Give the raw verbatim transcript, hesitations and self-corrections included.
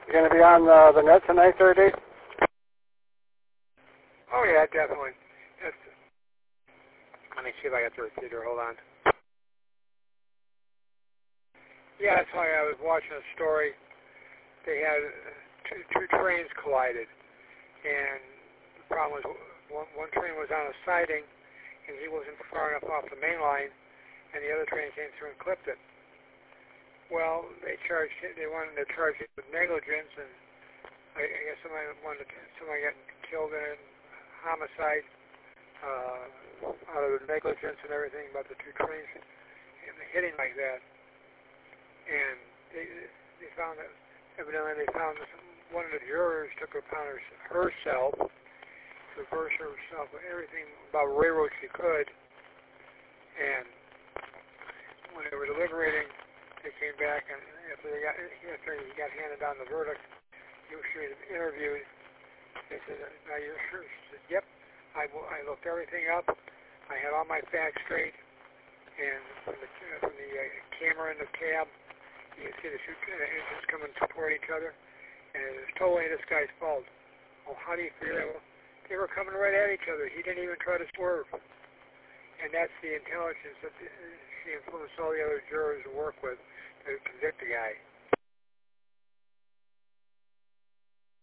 You going to be on uh, the net tonight, there, Dave? Oh, yeah, definitely. That's, let me see if I got the repeater. Hold on. Yeah, that's why I was watching a story. They had two, two trains collided, and the problem was one, one train was on a siding, and he wasn't far enough off the main line, and the other train came through and clipped it. Well, they charged it, they wanted to charge it with negligence, and I, I guess somebody wanted to, somebody got killed in a homicide uh, out of the negligence and everything about the two trains hitting like that. And they they found that evidently they found that one of the jurors took it upon her, herself to reverse herself everything about railroad she could, and when they were deliberating, they came back, and after they got after he got handed down the verdict, he was interviewed. They said, "Are you sure?" She said, "Yep. I, I looked everything up. I had all my facts straight, and from the from the uh, camera in the cab, you can see the two engines coming toward each other, and it was totally this guy's fault." "Well, how do you feel?" "Well, they were coming right at each other. He didn't even try to swerve." And that's the intelligence that the, she influenced all the other jurors to work with to convict the guy.